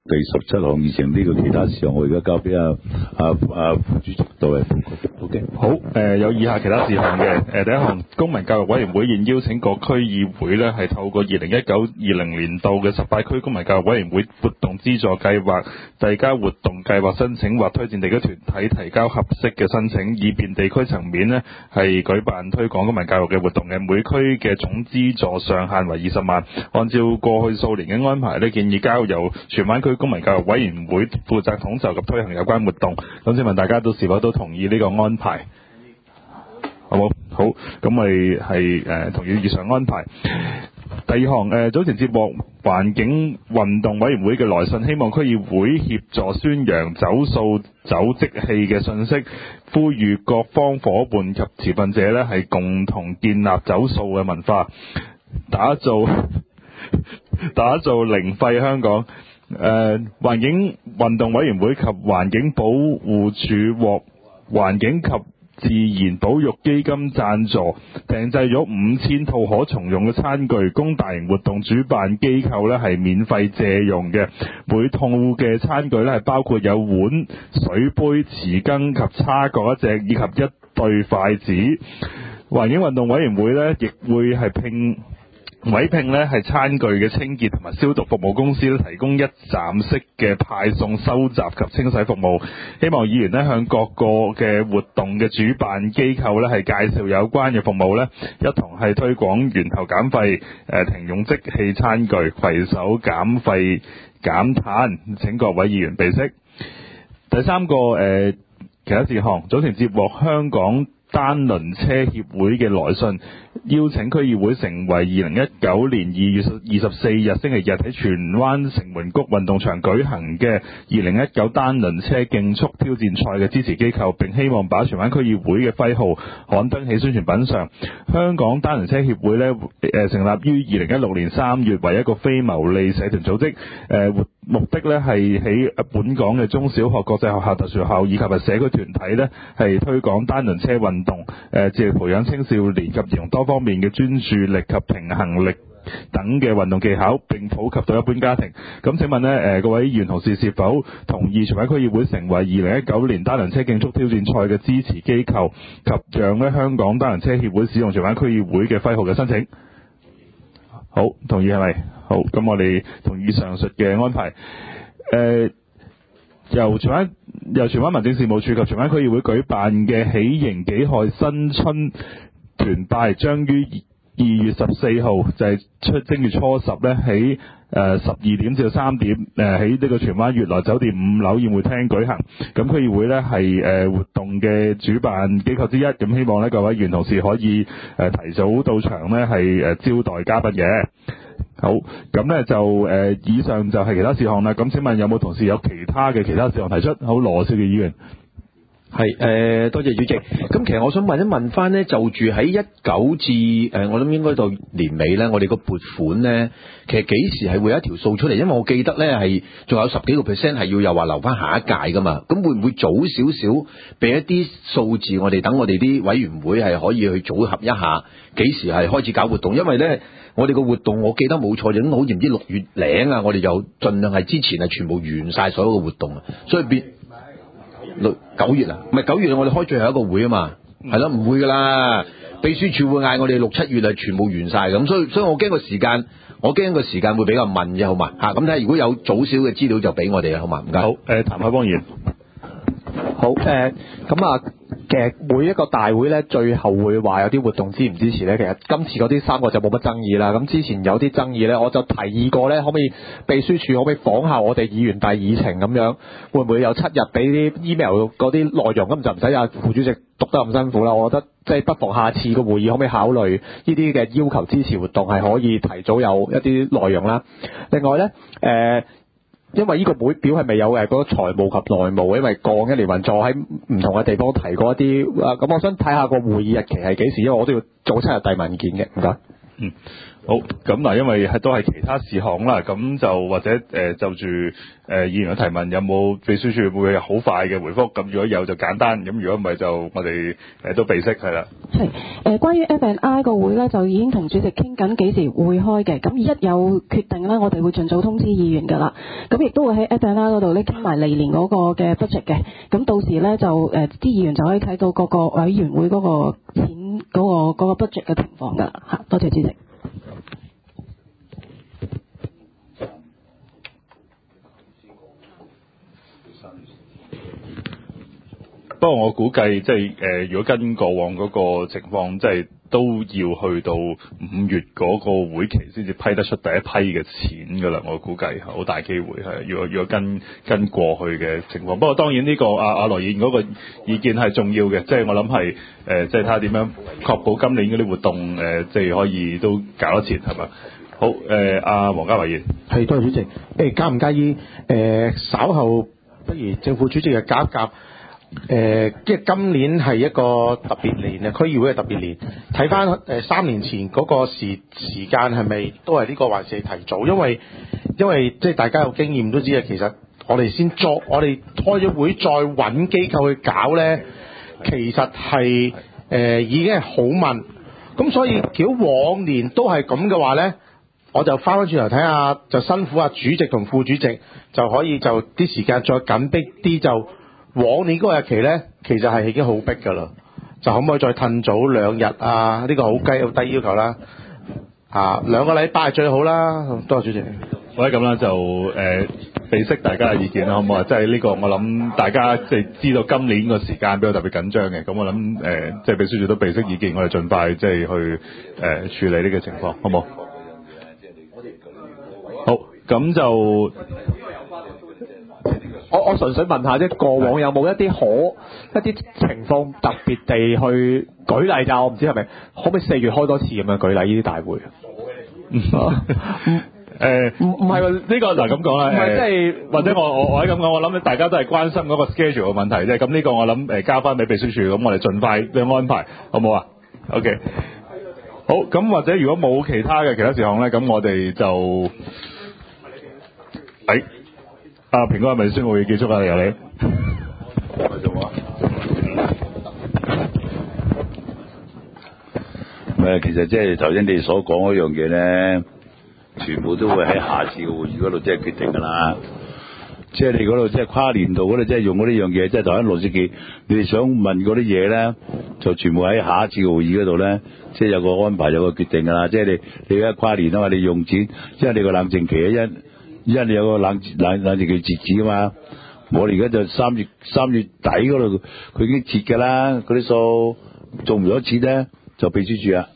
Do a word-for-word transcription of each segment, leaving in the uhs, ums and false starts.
第十七項議程呢個其他事項，我而家交俾阿阿阿副主席作為報告。OK， 好，誒、呃、有以下其他事項嘅，誒、呃、第一項，公民教育委員會現邀請各區議會咧，係透過二零一九二零年度嘅十八區公民教育委員會活動資助計劃，遞交活動計劃申請或推薦地區團體提交合適嘅申請，以便地區層面咧係舉辦推廣公民教育嘅活動嘅。每區嘅總資助上限為二十萬。按照過去數年嘅安排咧，建議交由荃灣區公民教育委員會負責統籌及推行有關活動。咁請問大家都是否都同意呢個安排？好冇？好，咁我哋係誒同意以上安排。第二項誒、呃、早前接獲環境運動委員會嘅來信，希望區議會協助宣揚走塑走即棄嘅信息，呼籲各方夥伴及持份者咧係共同建立走塑嘅文化，打造打造零廢香港。誒、呃、環境運動委員會及環境保護署獲環境及自然保育基金贊助，訂製咗五千套可重用嘅餐具，供大型活動主辦機構咧係免費借用嘅。每套嘅餐具咧係包括有碗、水杯、匙羹及叉各一隻，以及一對筷子。環境運動委員會咧亦會係聘委聘咧係餐具嘅清潔同埋消毒服務公司咧，提供一站式嘅派送、收集及清洗服務。希望議員咧向各個嘅活動嘅主辦機構咧係介紹有關嘅服務咧，一同係推廣源頭減廢、誒停用即棄餐具，攜手減廢減碳。請各位議員備悉。第三個誒、呃、其他事項，早前接獲香港單輪車協會嘅來信，邀請區議會成為二零一九年二月二十四日星期日喺荃灣城門谷運動場舉行嘅二零一九單輪車競速挑戰賽嘅支持機構，並希望把荃灣區議會嘅徽號刊登喺宣傳品上。香港單輪車協會呢，誒成立於二零一六年三月，為一個非牟利社團組織，誒活目的呢係喺本港嘅中小學、國際學校、特殊學校以及係社區團體呢係推廣單輪車運動，誒致力培養青少年及兒童多方面嘅專注力及平衡力等嘅運動技巧，並普及到一般家庭。咁請問呢，誒各位議員同事是否同意荃灣區議會成為二零一九年單輪車競速挑戰賽嘅支持機構，及讓呢香港單輪車協會使用荃灣區議會嘅徽號嘅申請？好，同意係咪？好，咁我哋同意上述嘅安排。誒、呃，由荃灣由荃灣民政事務處及荃灣區議會舉辦嘅喜迎己亥新春團拜，將於二月十四號，就係出正月初十咧，喺誒十二點至到三點，誒喺呢個荃灣悅來酒店五樓宴會廳舉行。咁區議會咧係誒活動嘅主辦機構之一，咁希望咧各位議員同事可以誒、呃、提早到場咧係誒招待嘉賓嘅。好，咁咧就誒、呃、以上就係其他事項啦。咁請問有冇同事有其他嘅其他事項提出？好，羅少傑議員。 係誒、呃，多謝主席。咁其實我想問一問翻呢，就住喺一九至誒、呃，我諗應該到年尾呢，我哋個撥款呢，其實幾時係會有一條數出嚟？因為我記得呢係仲有十幾個 percent 係要又話留翻下一屆噶嘛。咁會唔會早少少俾一啲數字我哋，等我哋啲委員會係可以去組合一下，幾時係開始搞活動？因為呢，我哋個活動我記得冇錯，就好似唔知六月零啊，我哋就盡量係之前係全部完晒所有嘅活動啊，所以變。六九月啊，唔係九月，我哋開最後一個會啊嘛，係咯，唔會噶啦，秘書處會嗌我哋六七月啊全部完晒咁，所以所以我驚個時間，我驚個時間會比較問啫，好嘛吓，咁睇下如果有早少嘅資料就俾我哋啦，好嘛，唔該。 好，誒、呃，譚海邦議員。 好，誒，咁啊，其實每一個大會咧，最後會話有啲活動支唔支持咧？其實今次嗰啲三個就冇乜爭議啦。咁之前有啲爭議咧，我就提議過咧，可唔可以秘書處可唔可以仿效我哋議員遞議程咁樣，會唔會有七日俾啲 email 嗰啲內容，咁就唔使阿副主席讀得咁辛苦啦。我覺得即係不妨下次個會議可唔可以考慮呢啲嘅要求支持活動係可以提早有一啲內容啦。另外咧，誒、呃。因為呢個會表係未有誒嗰個財務及內務，因為過往一年運作喺唔同嘅地方提過一啲，咁、呃、我想睇下個會議日期係幾時，因為我都要早七日遞文件嘅，唔該。 嗯， 好，咁嗱，因為係都係其他事項啦，咁就或者誒、呃、就住誒、呃、議員嘅提問，有冇秘書處會有好快嘅回覆？咁如果有就簡單，咁如果唔係就我哋誒都備悉係啦。 係誒、呃，關於 F and I 個會咧，就已經同主席傾緊幾時會開嘅。咁一有決定咧，我哋會盡早通知議員㗎啦。咁亦都會喺 F and I 嗰度咧傾埋嚟年嗰個嘅 budget 嘅。咁到時咧就誒啲、呃、議員就可以睇到各個委員會嗰個錢嗰、嗰個嗰、嗰個 budget 嘅情況㗎啦。嚇，多謝主席。 不過我估計即係誒，如果跟過往嗰個情況，即係都要去到五月嗰個會期先至批得出第一批嘅錢㗎啦。我估計好大機會係，如果如果跟跟過去嘅情況。不過當然呢、這個阿阿羅議員嗰個意見係重要嘅，即係我諗係誒，即係睇下點樣確保今年嗰啲活動誒、呃，即係可以都搞得切係嘛？好誒，阿黃家華議員係多謝主席。誒介唔介意誒、呃、稍後不如政府主席嘅夾一夾？誒，即係今年係一個特別年啊，區議會嘅特別年。睇翻誒三年前嗰個時時間係咪都係呢個，還是係提早？因為因為即係大家有經驗都知啊，其實我哋先作，我哋開咗會再揾機構去搞咧，其實係誒、呃、已經係好問。咁所以如果往年都係咁嘅話咧，我就翻返轉頭睇下，就辛苦阿主席同副主席就可以就啲時間再緊迫啲就。往年嗰個日期咧，其實係已經好逼㗎啦，就可唔可以再褪早兩日啊？呢、這個好低好低要求啦，啊兩個禮拜係最好啦。多謝主席。 或者咁啦，就誒備悉大家嘅意見啦，好唔好啊？即係呢個我諗大家即係知道今年個時間比較特別緊張嘅，咁我諗誒、呃、即係秘書處都備悉意見，我哋盡快即係去誒、呃、處理呢個情況，好唔好？好，咁就。 我我純粹問下啫，過往有冇一啲可一啲情況特別地去舉例就，我唔知係咪可唔可以四月開多次咁樣舉例呢啲大會？ 誒唔唔係喎，呢個嗱咁講啦，唔係即係或者我我我喺咁講，我諗大家都係關心嗰個 schedule 嘅問題啫。咁呢個我諗誒交翻俾秘書處，咁我哋盡快去安排，好唔好啊 ？OK，好，咁或者如果冇其他嘅其他事項咧，咁我哋就誒。哎啊！蘋果係咪宣佈要結束啊？由你。 唔係，其實即係頭先你所講嗰樣嘢咧，全部都會喺下次嘅會議嗰度即係決定㗎啦。即係你嗰度即係跨年度嗰度，即係用嗰呢樣嘢，即係頭先羅書記，你哋想問嗰啲嘢咧，就全部喺下一次嘅會議嗰度咧，即係有個安排，有個決定㗎啦。即係你你而家跨年啊嘛，你用錢，因為你個冷靜期一。因為你有個冷冷冷靜期截止啊嘛，我哋而家就三月三月底嗰度，佢已經截㗎啦，嗰啲數做唔咗錢咧，就秘書處啊。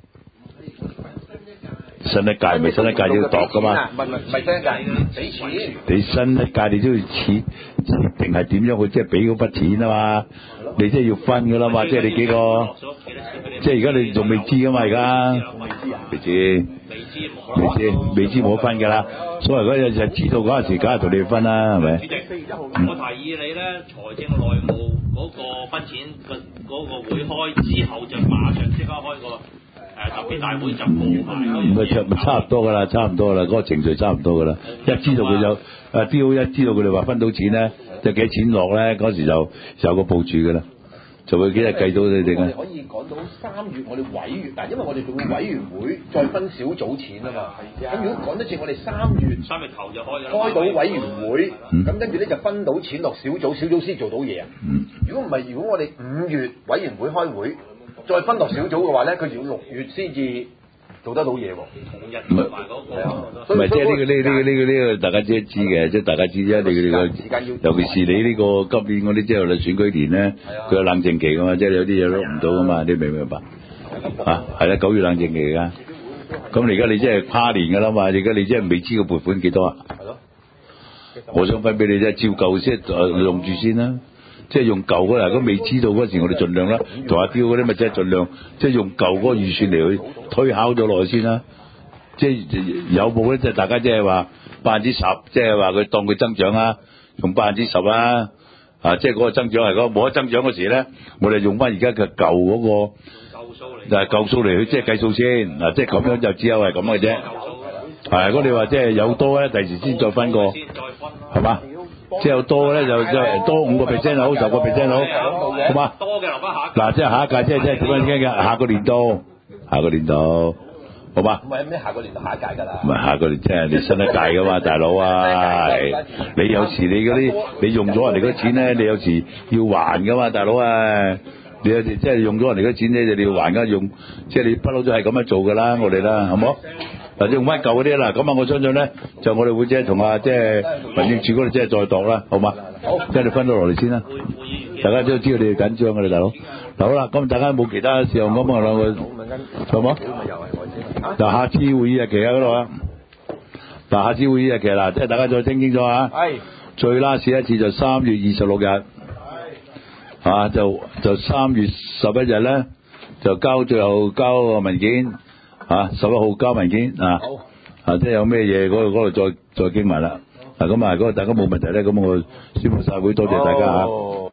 新一屆咪新一屆要度㗎嘛？ 唔係唔係新一屆，俾錢。 你新一屆你都要設設定係點樣去即係俾嗰筆錢啊嘛？你即係要分㗎啦嘛，即係你幾個，即係而家你仲未知㗎嘛而家，未知。未知未知冇分㗎啦，所以嗰日就知道嗰陣時，梗係同你分啦，係咪？ 主席，我提議你咧，財政內務嗰個分錢個嗰個會開之後，就馬上即刻開個誒特別大會就冇埋。 唔係差差唔多㗎啦，差唔多㗎啦，嗰個程序差唔多㗎啦。一知道佢有誒標，一知道佢哋話分到錢咧，就幾多錢落咧，嗰時就有個部署㗎啦。就會幾日計到你哋咧？ 我哋可以講到三月，我哋委員嗱，因為我哋仲會委員會再分小組錢啊嘛。咁如果講得住，我哋三月三月頭就開㗎啦。 開到委員會，咁跟住咧就分到錢落小組，小組先做到嘢啊。 嗯、如果唔係，如果我哋五月委員會開會，再分落小組嘅話咧，佢要六月先至做得到嘢喎。 同日同埋嗰個。 唔係即係呢個呢呢個呢個呢個大家知一知嘅，即係大家知啫。你哋個尤其是你呢個今年嗰啲即係選舉年咧，佢有冷靜期㗎嘛，即係有啲嘢碌唔到㗎嘛，你明唔明白？啊，係啦，九月冷靜期㗎。咁你而家你即係跨年㗎啦嘛，而家你即係未知個撥款幾多啊？係咯。我想分俾你啫，照舊先用住先啦。即係用舊嗰嗱，如果未知道嗰時，我哋盡量啦，同阿雕嗰啲咪即係盡量，即係用舊嗰個預算嚟去推敲咗落去先啦。即係有冇咧？即係大家即係話百分之十，即係話佢當佢增長啊，用百分之十啊，啊，即係嗰個增長係嗰冇得增長嗰時咧，我哋用翻而家嘅舊嗰個就係夠數嚟，佢即係計數先嗱，即係咁樣就只有係咁嘅啫。係，如果你話即係有多咧，第時先再分過，係嘛？即係有多咧就即係多五個 percent 好，十個 percent 好，好嘛？ 多嘅留翻下。 嗱，即係下一屆，即係即係點樣傾嘅？下個年度，下個年度，好嘛？ 唔係咩？下個年度下一屆㗎啦。 唔係下個年，即係你新一屆㗎嘛，大佬啊！你有時你嗰啲你用咗人哋嗰啲錢咧，你有時要還㗎嘛，大佬啊！你有時即係用咗人哋嗰啲錢咧，你要還㗎，用即係你不嬲都係咁樣做㗎啦，我哋啦，好冇？嗱，用翻舊嗰啲啦，咁啊，我相信咧，就我哋會即係同啊，即係民政處嗰度即係再度啦，好嘛？好，即係你分到落嚟先啦。大家都知道你哋緊張㗎啦，大佬。嗱，好啦，咁大家冇其他事項咁啊，兩個好冇？嗱，下次會議日期喺嗰度啊。嗱，下次會議日期嗱，即係大家再聽清楚啊。係。最 last 一次就三月二十六日。啊，就就三月十一日咧，就交最後交個文件。啊，十一號交文件啊，啊，即係有咩嘢嗰度嗰度再再傾埋啦。嗱，咁啊，如果大家冇問題咧，咁我宣佈晒會，多謝大家嚇。